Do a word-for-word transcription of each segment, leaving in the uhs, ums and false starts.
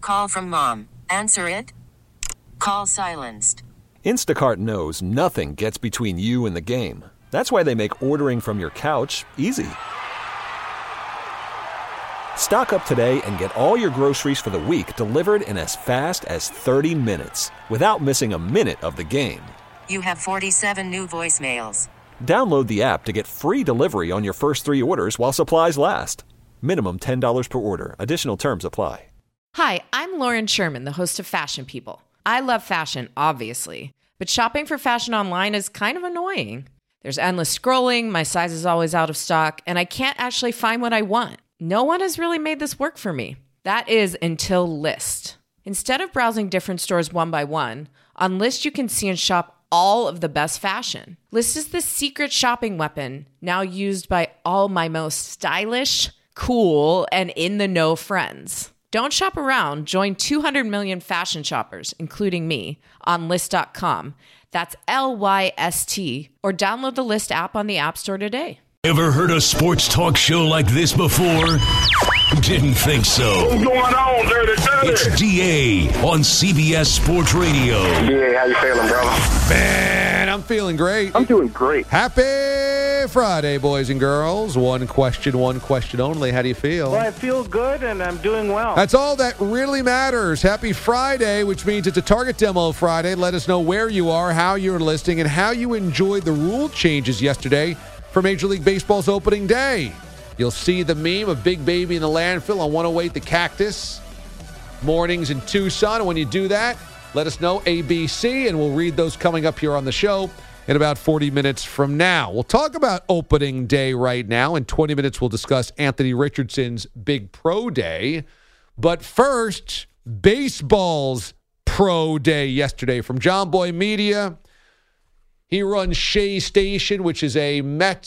Call from mom. Answer it. Call silenced. Instacart knows nothing gets between you and the game. That's why they make ordering from your couch easy. Stock up today and get all your groceries for the week delivered in as fast as thirty minutes without missing a minute of the game. You have forty-seven new voicemails. Download the app to get free delivery on your first three orders while supplies last. Minimum ten dollars per order. Additional terms apply. Hi, I'm Lauren Sherman, the host of Fashion People. I love fashion, obviously, but shopping for fashion online is kind of annoying. There's endless scrolling, my size is always out of stock, and I can't actually find what I want. No one has really made this work for me. That is until Lyst. Instead of browsing different stores one by one, on Lyst you can see and shop all of the best fashion. Lyst is the secret shopping weapon now used by all my most stylish, cool, and in-the-know friends. Don't shop around. Join two hundred million fashion shoppers, including me, on Lyst dot com. That's L Y S T. Or download the Lyst app on the App Store today. Ever heard a sports talk show like this before? Didn't think so. What's going on, Dirty Dirty? It's D A on C B S Sports Radio. D A, how you feeling, brother? Man, I'm feeling great. I'm doing great. Happy Friday, boys and girls. One question, one question only. How do you feel? Well, I feel good, and I'm doing well. That's all that really matters. Happy Friday, which means it's a Target Demo Friday. Let us know where you are, how you're listening, and how you enjoyed the rule changes yesterday for Major League Baseball's opening day. You'll see the meme of Big Baby in the landfill on one oh eight The Cactus. Mornings in Tucson. And when you do that, let us know, A B C, and we'll read those coming up here on the show in about forty minutes from now. We'll talk about opening day right now. In twenty minutes, we'll discuss Anthony Richardson's big pro day. But first, baseball's pro day yesterday from John Boy Media. He runs Shea Station, which is a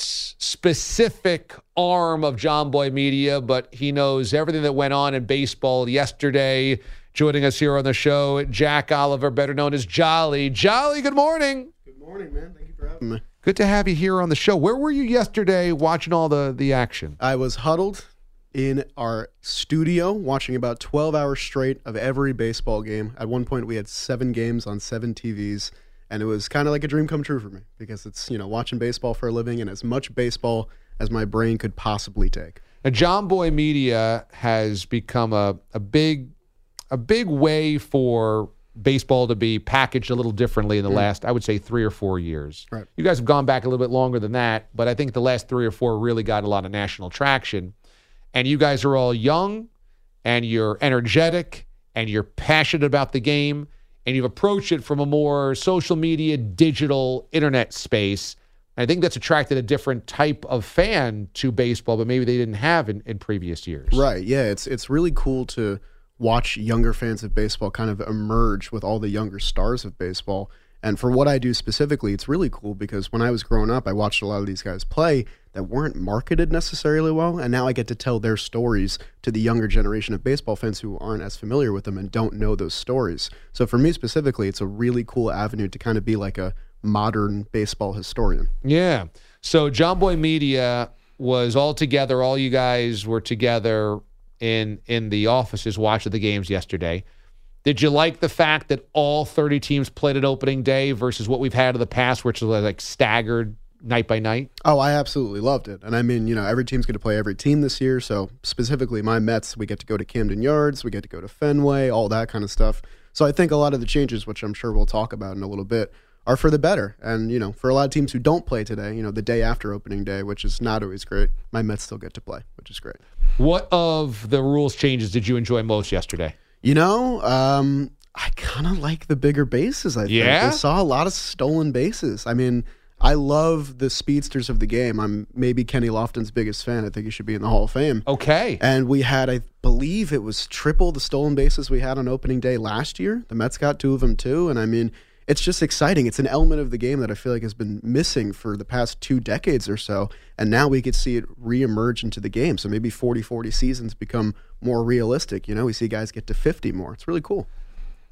Mets-specific arm of John Boy Media, but he knows everything that went on in baseball yesterday. Joining us here on the show, Jack Oliver, better known as Jolly. Jolly, good morning. Good morning, man. Thank you for having me. Good to have you here on the show. Where were you yesterday watching all the, the action? I was huddled in our studio watching about twelve hours straight of every baseball game. At one point, we had seven games on seven T Vs. And it was kind of like a dream come true for me because it's, you know, watching baseball for a living and as much baseball as my brain could possibly take. Now, John Boy Media has become a, a big a big way for baseball to be packaged a little differently in the mm. last, I would say, three or four years. Right. You guys have gone back a little bit longer than that, but I think the last three or four really got a lot of national traction. And you guys are all young, and you're energetic, and you're passionate about the game, and you've approached it from a more social media, digital, internet space. I think that's attracted a different type of fan to baseball, but maybe they didn't have in, in previous years. Right, yeah. It's it's really cool to watch younger fans of baseball kind of emerge with all the younger stars of baseball. And for what I do specifically, it's really cool because when I was growing up, I watched a lot of these guys play that weren't marketed necessarily well, and now I get to tell their stories to the younger generation of baseball fans who aren't as familiar with them and don't know those stories. So for me specifically, it's a really cool avenue to kind of be like a modern baseball historian. Yeah. So John Boy Media was all together. All you guys were together in in the offices watching the games yesterday. Did you like the fact that all thirty teams played at opening day versus what we've had in the past, which was like staggered night by night? Oh, I absolutely loved it. And I mean, you know, every team's going to play every team this year. So specifically my Mets, we get to go to Camden Yards, we get to go to Fenway, all that kind of stuff. So I think a lot of the changes, which I'm sure we'll talk about in a little bit, are for the better. And, you know, for a lot of teams who don't play today, you know, the day after opening day, which is not always great, my Mets still get to play, which is great. What of the rules changes did you enjoy most yesterday? You know, um, I kind of like the bigger bases, I think. Yeah? I saw a lot of stolen bases. I mean, I love the speedsters of the game. I'm maybe Kenny Lofton's biggest fan. I think he should be in the Hall of Fame. Okay. And we had, I believe it was triple the stolen bases we had on opening day last year. The Mets got two of them too. And I mean, it's just exciting. It's an element of the game that I feel like has been missing for the past two decades or so. And now we could see it reemerge into the game. So maybe forty forty seasons become more realistic. You know, we see guys get to fifty more. It's really cool.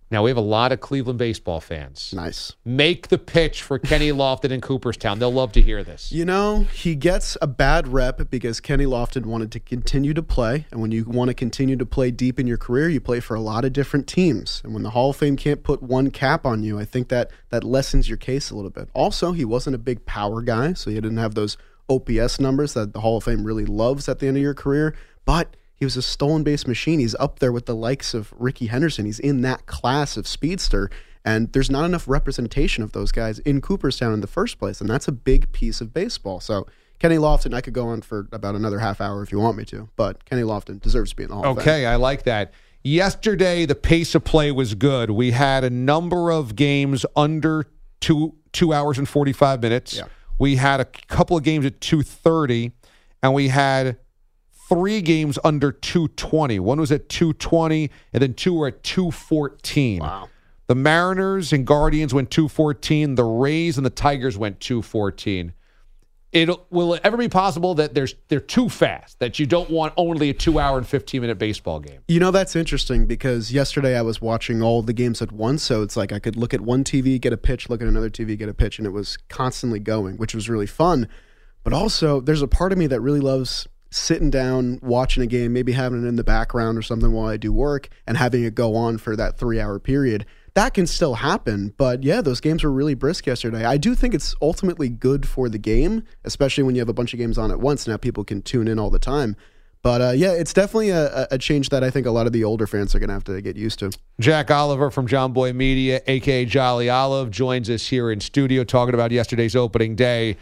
Now, we have a lot of Cleveland baseball fans. Nice. Make the pitch for Kenny Lofton in Cooperstown. They'll love to hear this. You know, he gets a bad rep because Kenny Lofton wanted to continue to play. And when you want to continue to play deep in your career, you play for a lot of different teams. And when the Hall of Fame can't put one cap on you, I think that that lessens your case a little bit. Also, he wasn't a big power guy, so he didn't have those O P S numbers that the Hall of Fame really loves at the end of your career. But he was a stolen base machine. He's up there with the likes of Ricky Henderson. He's in that class of speedster, and there's not enough representation of those guys in Cooperstown in the first place, and that's a big piece of baseball. So Kenny Lofton, I could go on for about another half hour if you want me to, but Kenny Lofton deserves to be in the Hall of Fame. Okay, I like that. Yesterday, the pace of play was good. We had a number of games under two two hours and forty-five minutes. Yeah. We had a couple of games at two thirty, and we had three games under two twenty. One was at two twenty, and then two were at two fourteen. Wow. The Mariners and Guardians went two fourteen. The Rays and the Tigers went two fourteen. It will it ever be possible that there's they're too fast, that you don't want only a two-hour and fifteen-minute baseball game? You know, that's interesting because yesterday I was watching all the games at once, so it's like I could look at one T V, get a pitch, look at another T V, get a pitch, and it was constantly going, which was really fun. But also, there's a part of me that really loves sitting down, watching a game, maybe having it in the background or something while I do work, and having it go on for that three-hour period. That can still happen, but yeah, those games were really brisk yesterday. I do think it's ultimately good for the game, especially when you have a bunch of games on at once. Now people can tune in all the time. But uh, yeah, it's definitely a, a change that I think a lot of the older fans are going to have to get used to. Jack Oliver from John Boy Media, a k a. Jolly Olive, joins us here in studio talking about yesterday's opening day.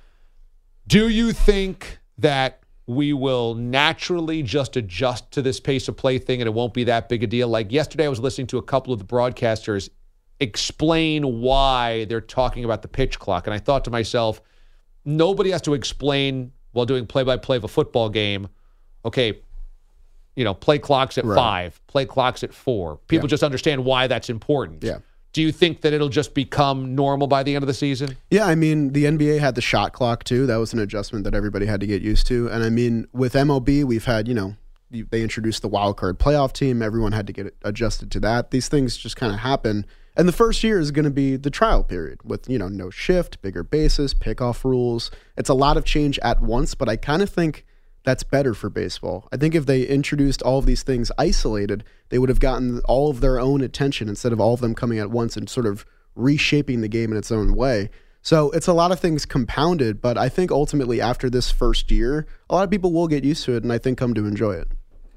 Do you think that we will naturally just adjust to this pace of play thing and it won't be that big a deal? Like yesterday, I was listening to a couple of the broadcasters explain why they're talking about the pitch clock. And I thought to myself, nobody has to explain while doing play-by-play of a football game, okay, you know, play clocks at right. five, play clocks at four. People yeah. just understand why that's important. Yeah. Do you think that it'll just become normal by the end of the season? Yeah, I mean, the N B A had the shot clock, too. That was an adjustment that everybody had to get used to. And, I mean, with M L B, we've had, you know, they introduced the wild card playoff team. Everyone had to get adjusted to that. These things just kind of happen. And the first year is going to be the trial period with, you know, no shift, bigger bases, pickoff rules. It's a lot of change at once, but I kind of think that's better for baseball. I think if they introduced all of these things isolated, they would have gotten all of their own attention instead of all of them coming at once and sort of reshaping the game in its own way. So it's a lot of things compounded, but I think ultimately after this first year, a lot of people will get used to it and I think come to enjoy it.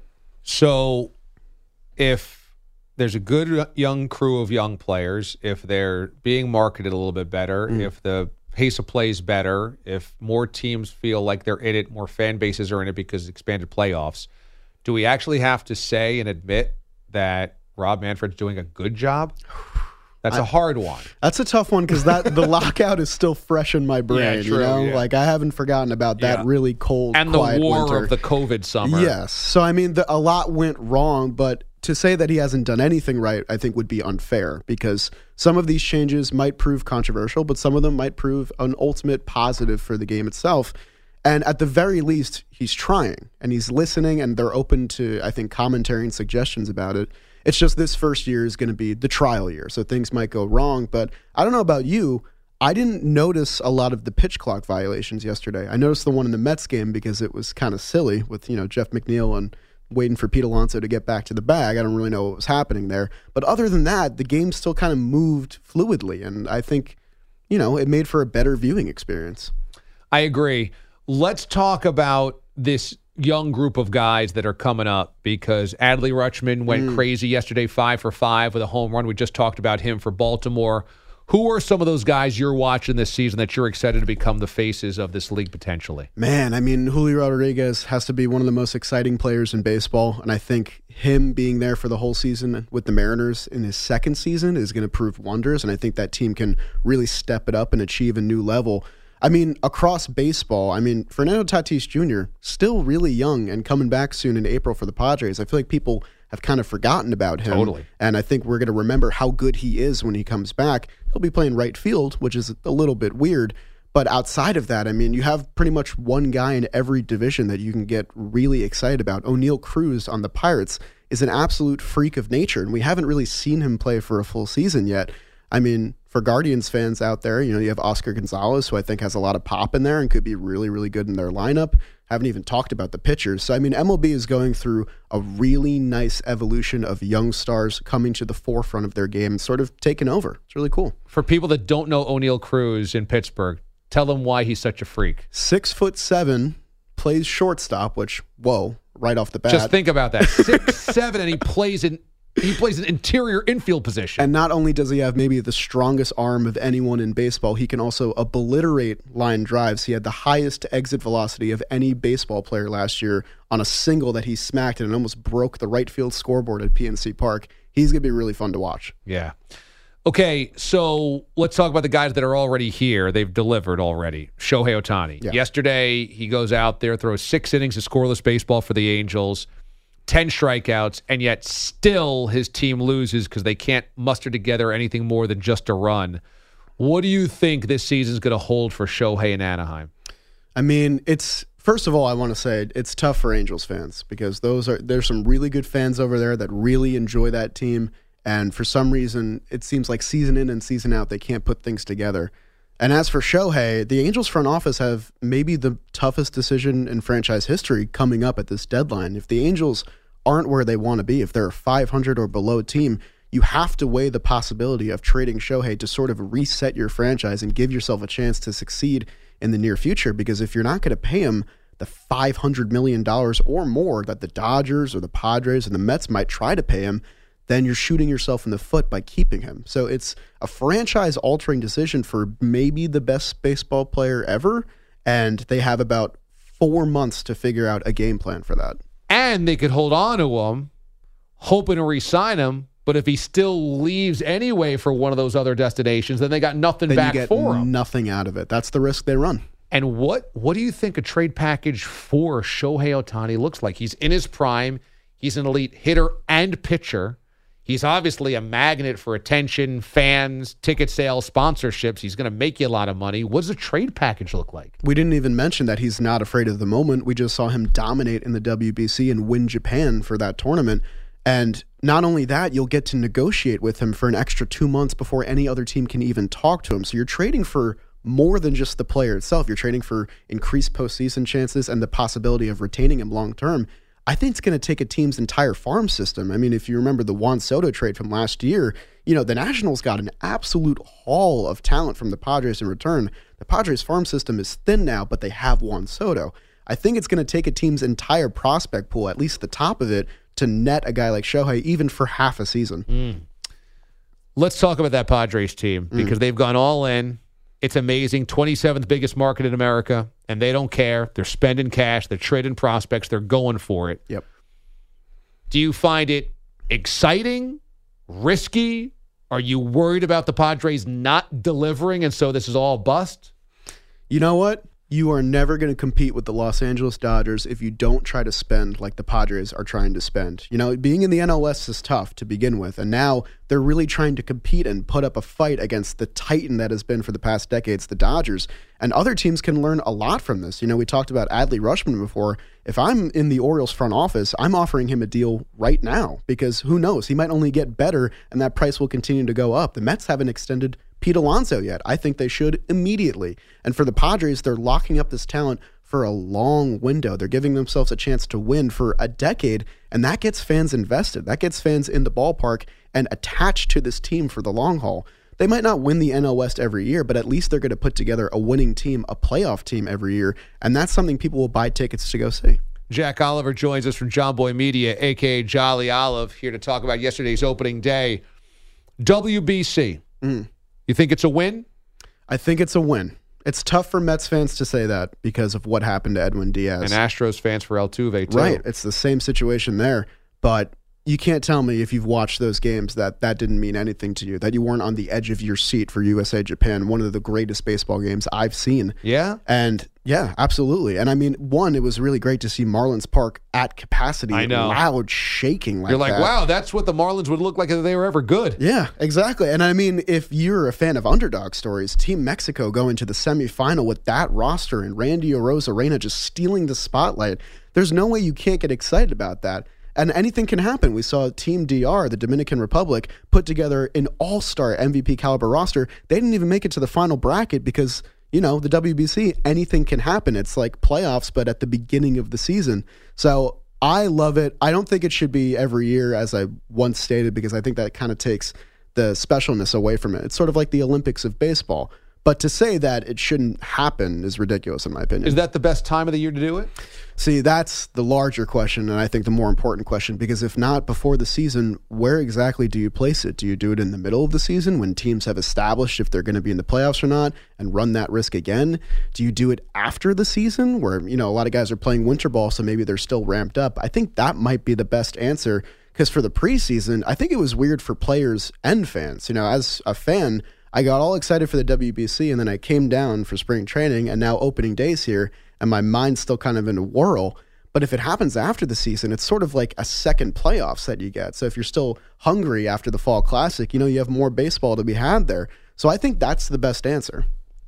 So if there's a good young crew of young players, if they're being marketed a little bit better, mm. if the pace of play is better, if more teams feel like they're in it, more fan bases are in it because expanded playoffs, do we actually have to say and admit that Rob Manfred's doing a good job? That's I, a hard one. That's a tough one because that the lockout is still fresh in my brain. Yeah, true, you know, yeah. like I haven't forgotten about that yeah. really cold, and the quiet war winter. of the COVID summer. Yes. So I mean, the, a lot went wrong, but to say that he hasn't done anything right, I think would be unfair because some of these changes might prove controversial, but some of them might prove an ultimate positive for the game itself. And at the very least, he's trying and he's listening and they're open to, I think, commentary and suggestions about it. It's just this first year is going to be the trial year, so things might go wrong. But I don't know about you. I didn't notice a lot of the pitch clock violations yesterday. I noticed the one in the Mets game because it was kind of silly with, you know, Jeff McNeil and waiting for Pete Alonso to get back to the bag. I don't really know what was happening there. But other than that, the game still kind of moved fluidly. And I think, you know, it made for a better viewing experience. I agree. Let's talk about this young group of guys that are coming up because Adley Rutschman went mm. crazy yesterday, five for five with a home run. We just talked about him for Baltimore. Who are some of those guys you're watching this season that you're excited to become the faces of this league potentially? Man, I mean, Julio Rodriguez has to be one of the most exciting players in baseball, and I think him being there for the whole season with the Mariners in his second season is going to prove wonders, and I think that team can really step it up and achieve a new level. I mean, across baseball, I mean, Fernando Tatis Junior, still really young and coming back soon in April for the Padres. I feel like people have kind of forgotten about him. Totally. And I think we're going to remember how good he is when he comes back. He'll be playing right field, which is a little bit weird. But outside of that, I mean, you have pretty much one guy in every division that you can get really excited about. O'Neal Cruz on the Pirates is an absolute freak of nature, and we haven't really seen him play for a full season yet. I mean, for Guardians fans out there, you know, you have Oscar Gonzalez, who I think has a lot of pop in there and could be really, really good in their lineup. Haven't even talked about the pitchers. So, I mean, M L B is going through a really nice evolution of young stars coming to the forefront of their game and sort of taking over. It's really cool. For people that don't know O'Neal Cruz in Pittsburgh, tell them why he's such a freak. Six foot seven, plays shortstop, which, whoa, right off the bat. Just think about that. Six, seven, and he plays in he plays an interior infield position. And not only does he have maybe the strongest arm of anyone in baseball, he can also obliterate line drives. He had the highest exit velocity of any baseball player last year on a single that he smacked and it almost broke the right field scoreboard at P N C Park. He's going to be really fun to watch. Yeah. Okay, so let's talk about the guys that are already here. They've delivered already. Shohei Ohtani. Yeah. Yesterday, he goes out there, throws six innings of scoreless baseball for the Angels, ten strikeouts, and yet still his team loses because they can't muster together anything more than just a run. What do you think this season is going to hold for Shohei in Anaheim? I mean, it's first of all, I want to say it's tough for Angels fans because those are there's some really good fans over there that really enjoy that team. And for some reason, it seems like season in and season out, they can't put things together. And as for Shohei, the Angels front office have maybe the toughest decision in franchise history coming up at this deadline. If the Angels aren't where they want to be, if they're a five hundred or below team, you have to weigh the possibility of trading Shohei to sort of reset your franchise and give yourself a chance to succeed in the near future. Because if you're not going to pay him the five hundred million dollars or more that the Dodgers or the Padres and the Mets might try to pay him, then you're shooting yourself in the foot by keeping him. So it's a franchise-altering decision for maybe the best baseball player ever, and they have about four months to figure out a game plan for that. And they could hold on to him, hoping to re-sign him, but if he still leaves anyway for one of those other destinations, then they got nothing then back you get for him. Nothing out of it. That's the risk they run. And what, what do you think a trade package for Shohei Ohtani looks like? He's in his prime. He's an elite hitter and pitcher. He's obviously a magnet for attention, fans, ticket sales, sponsorships. He's going to make you a lot of money. What does a trade package look like? We didn't even mention that he's not afraid of the moment. We just saw him dominate in the W B C and win Japan for that tournament. And not only that, you'll get to negotiate with him for an extra two months before any other team can even talk to him. So you're trading for more than just the player itself. You're trading for increased postseason chances and the possibility of retaining him long term. I think it's going to take a team's entire farm system. I mean, if you remember the Juan Soto trade from last year, you know, the Nationals got an absolute haul of talent from the Padres in return. The Padres farm system is thin now, but they have Juan Soto. I think it's going to take a team's entire prospect pool, at least the top of it, to net a guy like Shohei even for half a season. Mm. Let's talk about that Padres team because mm. they've gone all in. It's amazing. twenty-seventh biggest market in America, and they don't care. They're spending cash. They're trading prospects. They're going for it. Yep. Do you find it exciting, risky? Are you worried about the Padres not delivering, and so this is all bust? You know what? You are never going to compete with the Los Angeles Dodgers if you don't try to spend like the Padres are trying to spend. You know, being in the N L West is tough to begin with, and now they're really trying to compete and put up a fight against the titan that has been for the past decades, the Dodgers. And other teams can learn a lot from this. You know, we talked about Adley Rutschman before. If I'm in the Orioles front office, I'm offering him a deal right now because who knows? He might only get better, and that price will continue to go up. The Mets haven't extended Pete Alonso yet. I think they should immediately. And for the Padres, they're locking up this talent for a long window. They're giving themselves a chance to win for a decade, and that gets fans invested. That gets fans in the ballpark and attached to this team for the long haul. They might not win the N L West every year, but at least they're going to put together a winning team, a playoff team every year, and that's something people will buy tickets to go see. Jack Oliver joins us from John Boy Media, a k a. Jolly Olive, here to talk about yesterday's opening day. W B C. Mm. You think it's a win? I think it's a win. It's tough for Mets fans to say that because of what happened to Edwin Diaz. And Astros fans for Altuve, too. Right. It's the same situation there. But you can't tell me if you've watched those games that that didn't mean anything to you, that you weren't on the edge of your seat for U S A Japan, one of the greatest baseball games I've seen. Yeah? And Yeah, absolutely. And I mean, one, it was really great to see Marlins Park at capacity. I know. Loud shaking like You're like, that. wow, that's what the Marlins would look like if they were ever good. Yeah, exactly. And I mean, if you're a fan of underdog stories, Team Mexico going to the semifinal with that roster and Randy Arozarena just stealing the spotlight, there's no way you can't get excited about that. And anything can happen. We saw Team D R, the Dominican Republic, put together an all-star M V P caliber roster. They didn't even make it to the final bracket because, you know, the W B C, anything can happen. It's like playoffs, but at the beginning of the season. So I love it. I don't think it should be every year, as I once stated, because I think that kind of takes the specialness away from it. It's sort of like the Olympics of baseball. But to say that it shouldn't happen is ridiculous, in my opinion. Is that the best time of the year to do it? See, that's the larger question, and I think the more important question, because if not before the season, where exactly do you place it? Do you do it in the middle of the season when teams have established if they're going to be in the playoffs or not and run that risk again? Do you do it after the season where, you know, a lot of guys are playing winter ball, so maybe they're still ramped up? I think that might be the best answer, because for the preseason, I think it was weird for players and fans. You know, as a fan, I got all excited for the W B C, and then I came down for spring training, and now opening days here, and my mind's still kind of in a whirl. But if it happens after the season, it's sort of like a second playoffs that you get. So if you're still hungry after the Fall Classic, you know, you have more baseball to be had there. So I think that's the best answer.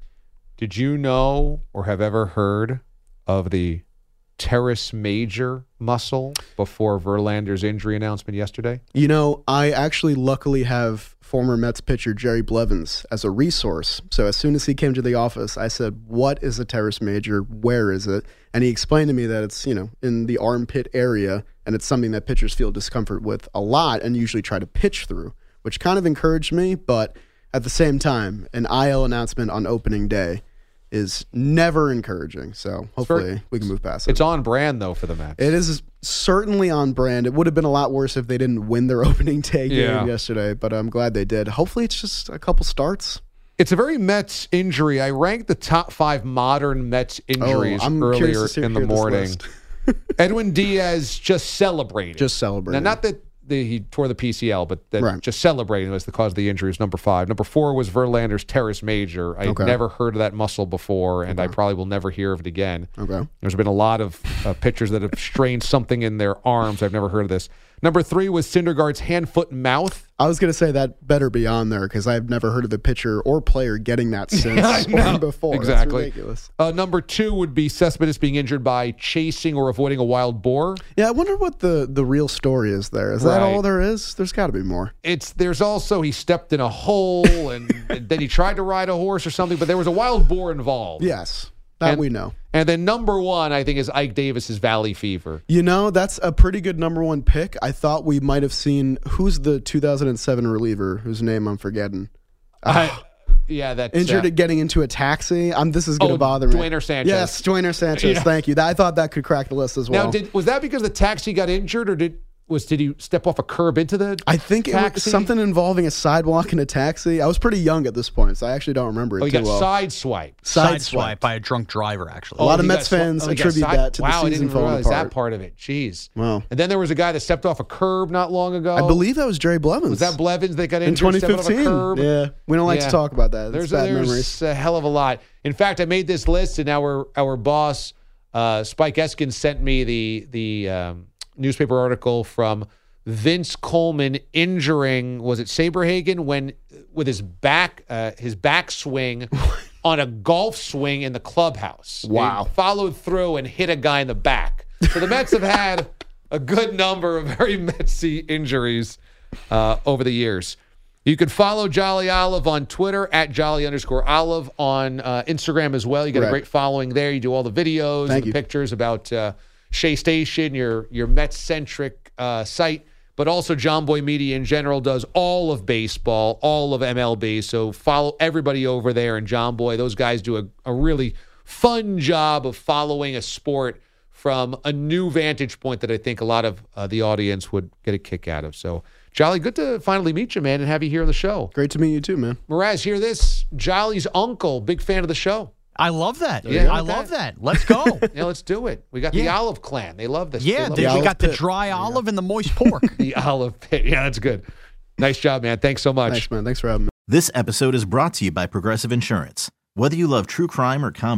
Did you know or have ever heard of the teres major muscle before Verlander's injury announcement yesterday? You know, I actually luckily have former Mets pitcher Jerry Blevins as a resource. So as soon as he came to the office, I said, what is a teres major? Where is it? And he explained to me that it's, you know, in the armpit area, and it's something that pitchers feel discomfort with a lot and usually try to pitch through, which kind of encouraged me. But at the same time, an I L announcement on opening day is never encouraging. So hopefully very, we can move past it. It's on brand, though, for the Mets. It is certainly on brand. It would have been a lot worse if they didn't win their opening day game Yeah. yesterday, but I'm glad they did. Hopefully it's just a couple starts. It's a very Mets injury. I ranked the top five modern Mets injuries oh, I'm earlier to see, in the morning. Edwin Diaz just celebrated. Just celebrated. Now, not that the, he tore the P C L, but that Right. just celebrating was the cause of the injury is number five. Number four was Verlander's teres major. I'd Okay. never heard of that muscle before, and I probably will never hear of it again. Okay. There's been a lot of uh, pitchers that have strained something in their arms. I've never heard of this. Number three was Syndergaard's hand, foot, and mouth. I was going to say that better be on there because I've never heard of a pitcher or player getting that since or before. Exactly. That's ridiculous. Uh, number two would be Cespedes being injured by chasing or avoiding a wild boar. Yeah, I wonder what the, the real story is there. Is that Right. all there is? There's got to be more. It's there's also he stepped in a hole and then he tried to ride a horse or something, but there was a wild boar involved. Yes, that And- we know. And then number one, I think, is Ike Davis's Valley Fever. You know, that's a pretty good number one pick. I thought we might have seen, who's the two thousand seven reliever whose name I'm forgetting? I, yeah, that's Injured uh, at getting into a taxi. I'm. This is going to Oh, bother me. Dwayner Sanchez. Yes, Dwayner Sanchez. Yeah. Thank you. That, I thought that could crack the list as well. Now, did was that because the taxi got injured, or did was did he step off a curb into the? I think it was taxi? something involving a sidewalk and a taxi. I was pretty young at this point, so I actually don't remember it Oh, he too got well. sideswiped. Sideswiped by a drunk driver, actually. A lot of he Mets got swi- fans oh, he got attribute side- that to the wow, I season didn't falling realize apart. that part of it. Jeez. Wow. And then there was a guy that stepped off a curb not long ago. I believe that was Jerry Blevins. Was that Blevins that got in injured twenty stepping off a fifteen? curb? Yeah, we don't like Yeah. to talk about that. There's, It's bad a, there's memories. a hell of a lot. In fact, I made this list, and our our boss uh, Spike Eskin sent me the the um, newspaper article from Vince Coleman injuring, was it Saberhagen, when with his back uh, his back swing on a golf swing in the clubhouse. Wow. He followed through and hit a guy in the back. So the Mets have had a good number of very Metsy injuries uh, over the years. You can follow Jolly Olive on Twitter at Jolly underscore Olive on uh, Instagram as well. You got Right. a great following there. You do all the videos Thank and the you. pictures about uh, Shea Station, your your Mets-centric uh, site. But also John Boy Media in general does all of baseball, all of M L B. So follow everybody over there. And John Boy, those guys do a, a really fun job of following a sport from a new vantage point that I think a lot of uh, the audience would get a kick out of. So, Jolly, good to finally meet you, man, and have you here on the show. Great to meet you too, man. Mraz, hear this. Jolly's uncle, big fan of the show. I love that. Yeah, I okay. love that. Let's go. Yeah, let's do it. We got the Yeah. Olive Clan. They love this. Yeah, they love they- The we olive got the pit. dry olive and the moist pork. the Olive Pit. Yeah, that's good. Nice job, man. Thanks so much. Thanks, man. Thanks for having me. This episode is brought to you by Progressive Insurance. Whether you love true crime or comedy,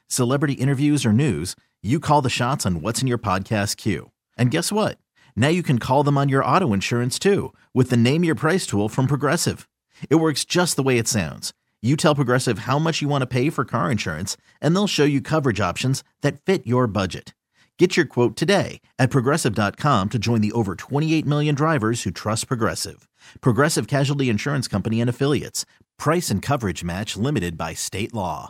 Celebrity interviews or news, you call the shots on what's in your podcast queue. And guess what? Now you can call them on your auto insurance too with the Name Your Price tool from Progressive. It works just the way it sounds. You tell Progressive how much you want to pay for car insurance, and they'll show you coverage options that fit your budget. Get your quote today at Progressive dot com to join the over twenty-eight million drivers who trust Progressive. Progressive Casualty Insurance Company and Affiliates. Price and coverage match limited by state law.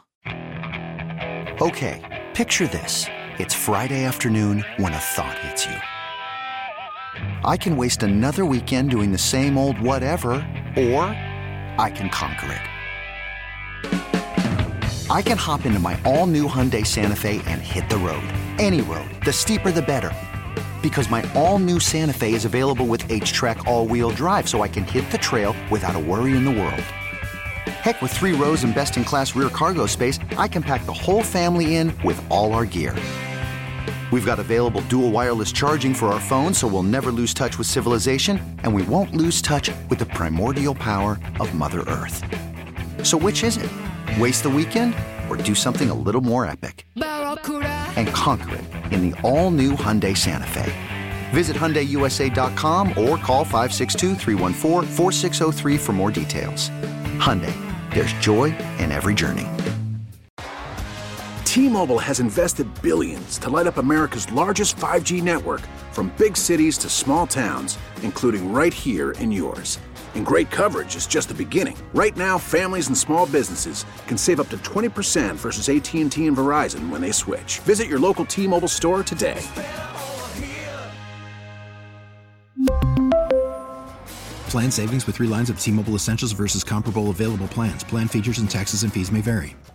Okay, picture this. It's Friday afternoon when a thought hits you. I can waste another weekend doing the same old whatever, or I can conquer it. I can hop into my all-new Hyundai Santa Fe and hit the road. Any road. The steeper, the better. Because my all-new Santa Fe is available with H-Track all-wheel drive, so I can hit the trail without a worry in the world. Heck, with three rows and best-in-class rear cargo space, I can pack the whole family in with all our gear. We've got available dual wireless charging for our phones, so we'll never lose touch with civilization, and we won't lose touch with the primordial power of Mother Earth. So which is it? Waste the weekend or do something a little more epic? And conquer it in the all-new Hyundai Santa Fe. Visit Hyundai U S A dot com or call five six two, three one four, four six zero three for more details. Hyundai, there's joy in every journey. T-Mobile has invested billions to light up America's largest five G network, from big cities to small towns, including right here in yours. And great coverage is just the beginning. Right now, families and small businesses can save up to twenty percent versus A T and T and Verizon when they switch. Visit your local T-Mobile store today. Plan savings with three lines of T-Mobile Essentials versus comparable available plans. Plan features and taxes and fees may vary.